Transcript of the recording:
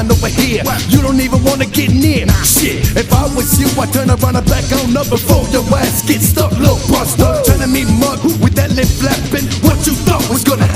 line over here. You don't even wanna get near. Shit, if I was you, I'd turn around and back on up before your ass gets stuck, little buster. Turning me mug with that lip flapping. What you thought was gonna happen?